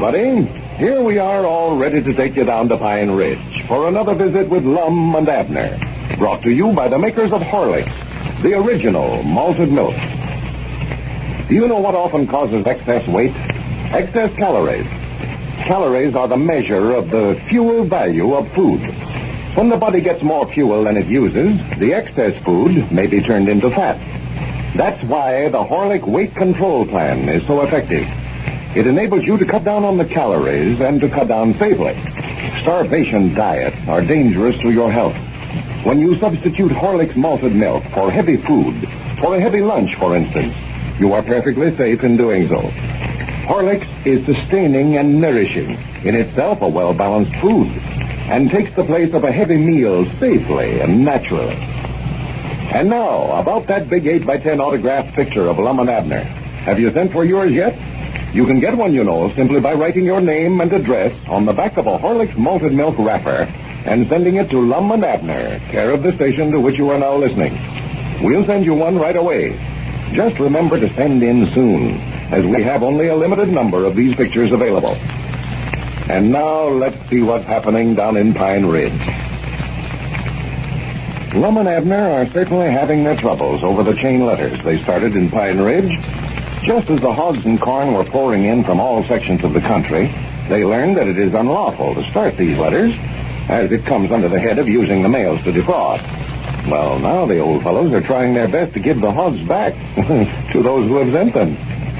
everybody. Here we are all ready to take you down to Pine Ridge for another visit with Lum and Abner. Brought to you by the makers of Horlicks, the original malted milk. Do you know what often causes excess weight? Excess calories. Calories are the measure of the fuel value of food. When the body gets more fuel than it uses, the excess food may be turned into fat. That's why the Horlick Weight Control Plan is so effective. It enables you to cut down on the calories and to cut down safely. Starvation diets are dangerous to your health. When you substitute Horlick's malted milk for heavy food, for a heavy lunch, for instance, you are perfectly safe in doing so. Horlicks is sustaining and nourishing, in itself a well-balanced food, and takes the place of a heavy meal safely and naturally. And now, about that big 8x10 autographed picture of Lum and Abner. Have you sent for yours yet? You can get one, you know, simply by writing your name and address on the back of a Horlicks malted milk wrapper and sending it to Lum and Abner, care of the station to which you are now listening. We'll send you one right away. Just remember to send in soon, as we have only a limited number of these pictures available. And now let's see what's happening down in Pine Ridge. Lum and Abner are certainly having their troubles over the chain letters they started in Pine Ridge. Just as the hogs and corn were pouring in from all sections of the country, they learned that it is unlawful to start these letters, as it comes under the head of using the mails to defraud. Well, now the old fellows are trying their best to give the hogs back to those who have sent them.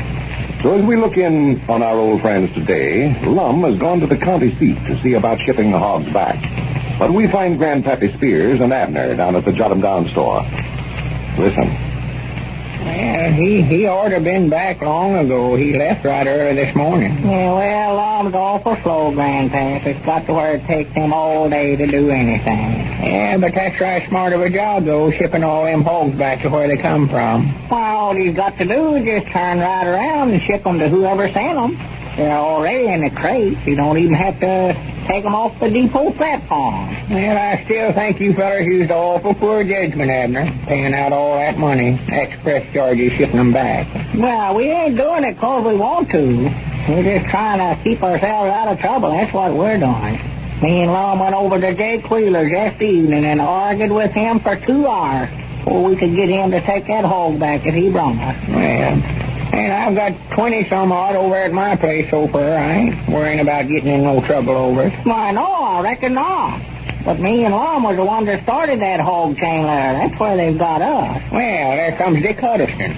So as we look in on our old friends today, Lum has gone to the county seat to see about shipping the hogs back. But we find Grandpappy Spears and Abner down at the Jot 'em Down store. Listen. Well, he ought to been back long ago. He left right early this morning. Yeah, well, Lum's awful slow, Grandpap. It's got to where it takes him all day to do anything. Yeah, but that's right smart of a job, though, shipping all them hogs back to where they come from. Well, all he's got to do is just turn right around and ship them to whoever sent them. They're already in the crate. You don't even have to take them off the depot platform. Well, I still think you fellas used awful poor judgment, Abner, paying out all that money, express charges, shipping them back. Well, we ain't doing it 'cause we want to. We're just trying to keep ourselves out of trouble. That's what we're doing. Me and Lum went over to Jake Wheeler's yesterday evening and argued with him for 2 hours before we could get him to take that hog back that he brought us. Well, and I've got 20-some odd over at my place so far. I ain't worrying about getting in no trouble over it. Why, no, I reckon not. But me and Lum was the ones that started that hog chain letter. That's where they've got us. Well, there comes Dick Huddleston.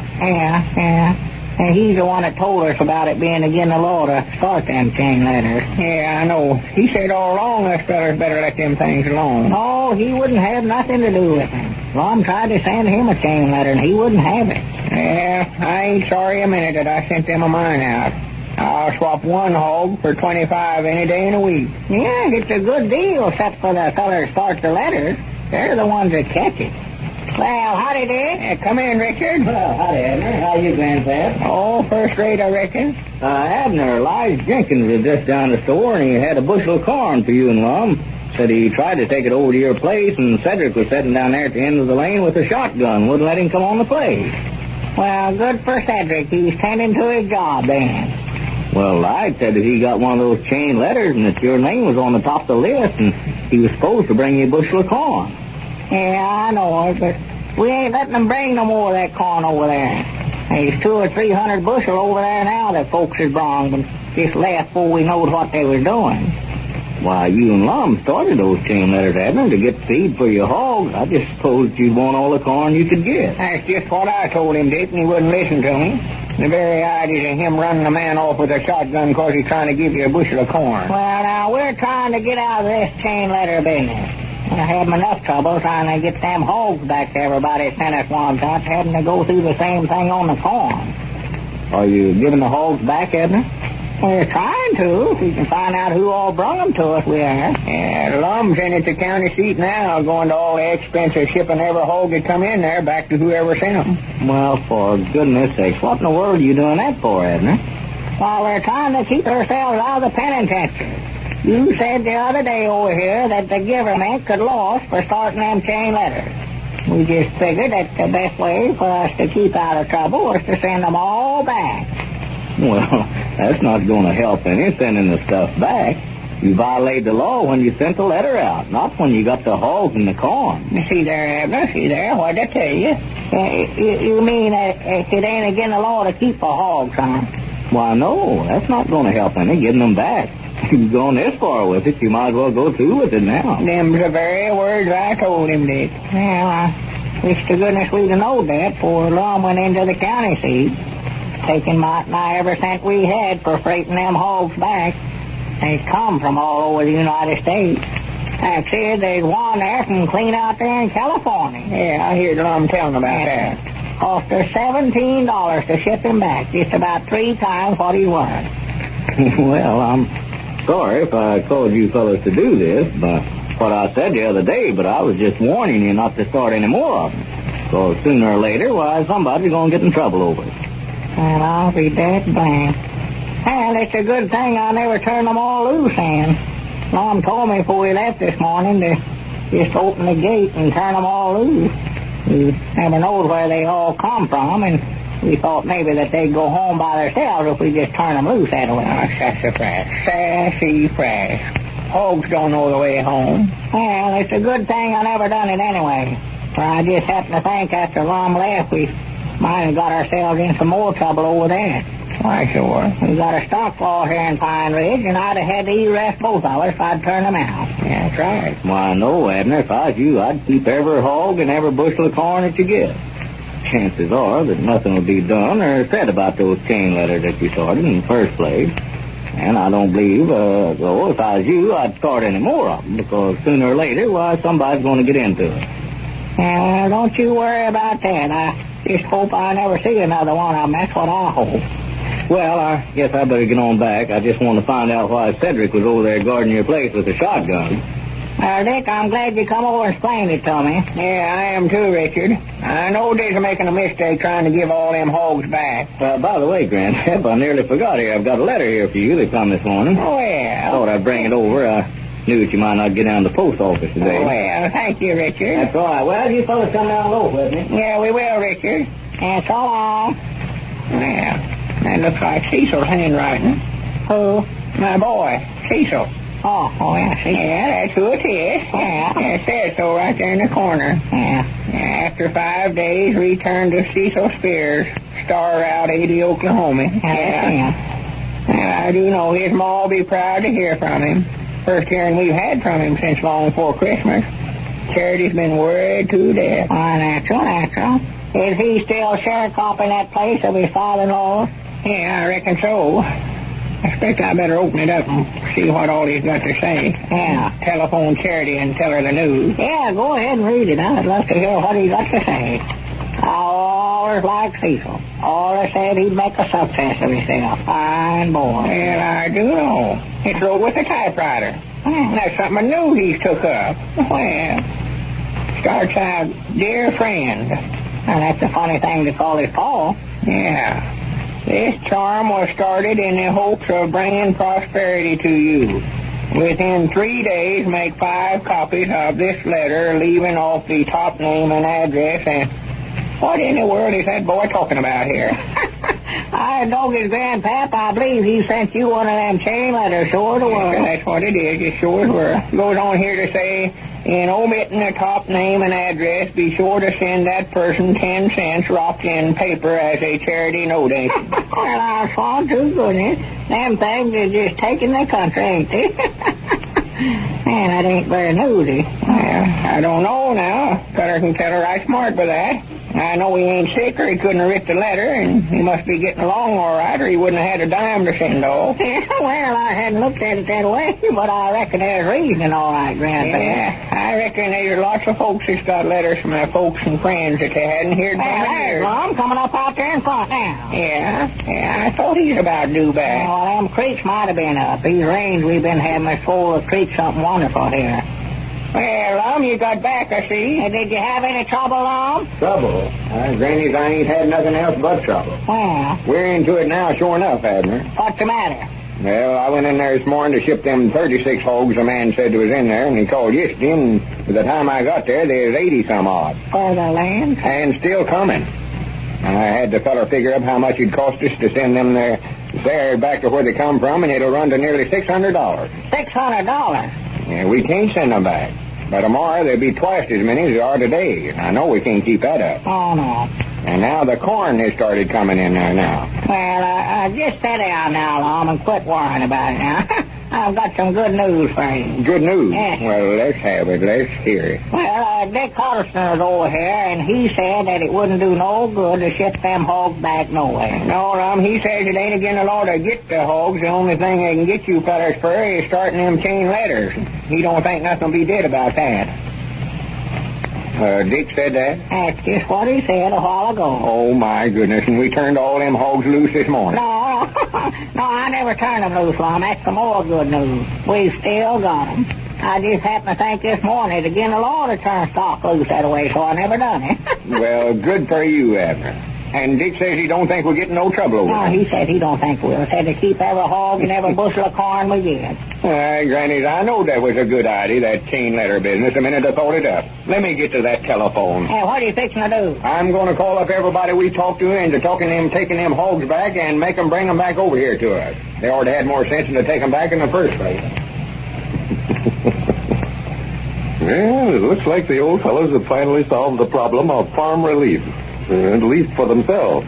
Yeah. And he's the one that told us about it being against the law to start them chain letters. Yeah, I know. He said all along us fellas better let them things alone. No, he wouldn't have nothing to do with it. Lum tried to send him a chain letter, and he wouldn't have it. Yeah, I ain't sorry a minute that I sent them a mine out. I'll swap one hog for 25 any day in a week. Yeah, it's a good deal, except for the feller that starts the letters. They're the ones that catch it. Well, howdy, Dick. Come in, Richard. Well, howdy, Abner. How you, Grandpap? Oh, first rate, I reckon. Abner, Lige Jenkins was just down the store, and he had a bushel of corn for you and Lum. Said he tried to take it over to your place, and Cedric was sitting down there at the end of the lane with a shotgun. Wouldn't let him come on the place. Well, good for Cedric. He's tending to his job, then. Well, Lige said that he got one of those chain letters and that your name was on the top of the list, and he was supposed to bring you a bushel of corn. Yeah, I know it, but we ain't letting them bring no more of that corn over there. There's 200 or 300 bushel over there now that folks has brought, but just left before we knowed what they was doing. Why, you and Lum started those chain letters, Abner, to get feed for your hogs. I just supposed you'd want all the corn you could get. That's just what I told him, Dick, and he wouldn't listen to me. The very idea of him running a man off with a shotgun because he's trying to give you a bushel of corn. Well, now, we're trying to get out of this chain letter business. I had enough trouble trying to get them hogs back to everybody that sent us one time, having to go through the same thing on the corn. Are you giving the hogs back, Abner? We're trying to. If we can find out who all brought them to us, we are. Yeah, Lum's in at the county seat now, going to all the expense of shipping every hog that come in there back to whoever sent them. Well, for goodness sakes, what in the world are you doing that for, Abner? Well, we're trying to keep ourselves out of the penitentiary. You said the other day over here that the government could loss for starting them chain letters. We just figured that the best way for us to keep out of trouble was to send them all back. Well, That's not going to help any sending the stuff back. You violated the law when you sent the letter out, not when you got the hogs and the corn. See there, Abner, see there, what'd I tell you? You mean it ain't against the law to keep a hog, son? Why, no, that's not going to help any, getting them back. You've gone this far with it, you might as well go through with it now. Them's the very words I told him, Dick. Well, I wish to goodness we'd have known that before Lum went into the county seat, taking Mott and I every cent we had for freighting them hogs back. They come from all over the United States. I said there's one there from clean out there in California. Yeah, I heard Lum telling about that. Cost her $17 to ship him back, just about 3 times what he's worth. Well, I'm sorry if I told you fellas to do this, but what I said the other day, but I was just warning you not to start any more of them. So sooner or later, why, somebody's going to get in trouble over it. Well, I'll be dead blamed. Well, it's a good thing I never turned them all loose, Ann. Mom told me before we left this morning to just open the gate and turn them all loose. We never knowed where they all come from, and we thought maybe that they'd go home by themselves if we just turn them loose that way. Oh, sassy fresh. Hogs don't know the way home. Well, it's a good thing I never done it anyway. For I just happened to think after Lum left, we might have got ourselves in some more trouble over there. Why, sure. We got a stock law here in Pine Ridge, and I'd have had to arrest both of us if I'd turned them out. Yeah, that's right. Why, no, Abner, if I was you, I'd keep every hog and every bushel of corn that you get. Chances are that nothing will be done or said about those chain letters that you started in the first place. And I don't believe, though, if I was you, I'd start any more of them, because sooner or later, why, somebody's going to get into it. Well, don't you worry about that. I just hope I never see another one of them. That's what I hope. Well, I guess I better get on back. I just want to find out why Cedric was over there guarding your place with a shotgun. Well, Dick, I'm glad you come over and explained it to me. Yeah, I am too, Richard. I know Dick's making a mistake trying to give all them hogs back. By the way, Grandpap, I nearly forgot here. I've got a letter here for you that come this morning. Oh, yeah. Thought I'd bring it over. I knew that you might not get down to the post office today. Oh, well, thank you, Richard. That's all right. Well, you fellas come down low with me. Yeah, we will, Richard. And so long. Yeah. That looks like Cecil's handwriting. Who? My boy, Cecil. Oh, yeah, see. Yeah, that's who it is. Yeah, it says so right there in the corner. Yeah. After 5 days, return to Cecil Spears, Star Route 80, Oklahoma. Yeah. I do know his ma will be proud to hear from him. First hearing we've had from him since long before Christmas. Charity's been worried to death. Why, natural. Is he still sharecropping that place of his father-in-law? Yeah, I reckon so. I expect I better open it up and see what all he's got to say. Yeah. Telephone Charity and tell her the news. Yeah, go ahead and read it. I'd love to hear what he's got to say. I always liked Cecil. Always said he'd make a success of himself. Fine boy. Well, I do know. It's wrote with a typewriter. That's something new he's took up. Well, starts out, dear friend. Well, that's a funny thing to call his Paul. Yeah. This charm was started in the hopes of bringing prosperity to you. Within 3 days, make 5 copies of this letter, leaving off the top name and address. And what in the world is that boy talking about here? I know his grandpap. I believe he sent you one of them chain letters, sure to Yeah, that's what it is. It sure were. Goes on here to say, in omitting the top name and address, be sure to send that person 10 cents wrapped in paper as a charity donation. Well, I saw to goodness. Them things are just taking the country, ain't they? Man, that ain't very newsy. Well, I don't know now. Cutter can tell her right smart by that. I know he ain't sick or he couldn't have written the letter, and he must be getting along all right or he wouldn't have had a dime to send off. Well, I hadn't looked at it that way, but I reckon there's reasoning all right, Grandpa. Yeah, I reckon there's lots of folks that's got letters from their folks and friends that they hadn't heard from in years. Mom, coming up out there in front now. Yeah, I thought he's about due back. Well, them creeks might have been up. These rains we've been having are full of creeks something wonderful here. Well, you got back, I see. Did you have any trouble, Lum? Trouble? Granny's, I ain't had nothing else but trouble. Well, We're into it now, sure enough, Abner. what's the matter? Well, I went in there this morning to ship them 36 hogs the man said was in there, and he called yesterday, and by the time I got there, there's 80-some odd. For the land? And still coming. I had the feller figure up how much it'd cost us to send them there fares back to where they come from, and it'll run to nearly $600. $600? Yeah, we can't send them back. By tomorrow, there'll be twice as many as there are today. I know we can't keep that up. Oh, no. And now the corn has started coming in there now. Well, just sit down now, Lum, and quit worrying about it now. I've got some good news for you. Good news? Yes. Well, let's have it. Let's hear it. Well, Dick Huddleston is over here, and he said that it wouldn't do no good to ship them hogs back nowhere. No, Rum, he says it ain't again the law to get the hogs. The only thing they can get you fellas for is starting them chain letters. He don't think nothing will be did about that. Dick said that? That's just what he said a while ago. Oh, my goodness, and we turned all them hogs loose this morning. No, I never turned them loose, Lum. That's some more good news. We've still got them. I just happened to think this morning it's again the law to turn stock loose that way, so I never done it. Well, good for you, Abner. And Dick says he don't think we'll get in no trouble over No, it. he said he don't think we'll. He said to keep every hog and every bushel of corn we get. Granny, I know that was a good idea, that chain letter business, the minute I thought it up. Let me get to that telephone. Hey, what are you fixing to do? I'm going to call up everybody we talked to into taking them hogs back and make them bring them back over here to us. They ought to have more sense than to take them back in the first place. Well, it looks like the old fellows have finally solved the problem of farm relief, at least for themselves.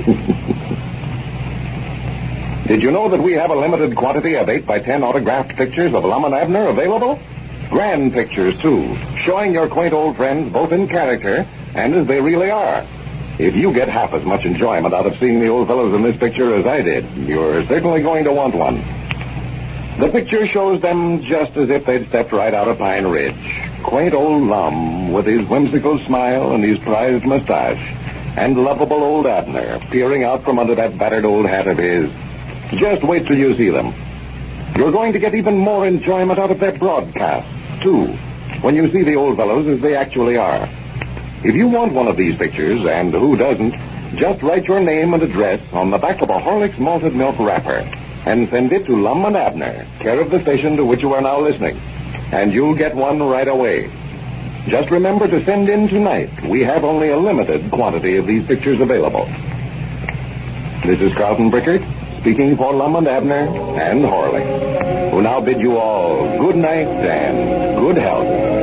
Did you know that we have a limited quantity of 8x10 autographed pictures of Lum and Abner available? Grand pictures, too, showing your quaint old friends both in character and as they really are. If you get half as much enjoyment out of seeing the old fellows in this picture as I did, you're certainly going to want one. The picture shows them just as if they'd stepped right out of Pine Ridge. Quaint old Lum with his whimsical smile and his prized mustache, and lovable old Abner peering out from under that battered old hat of his. Just wait till you see them. You're going to get even more enjoyment out of their broadcast, too, when you see the old fellows as they actually are. If you want one of these pictures, and who doesn't, just write your name and address on the back of a Horlicks malted milk wrapper and send it to Lum and Abner, care of the station to which you are now listening, and you'll get one right away. Just remember to send in tonight. We have only a limited quantity of these pictures available. This is Carlton Brickert, speaking for Lum and Abner and Horlicks, who now bid you all good night and good health.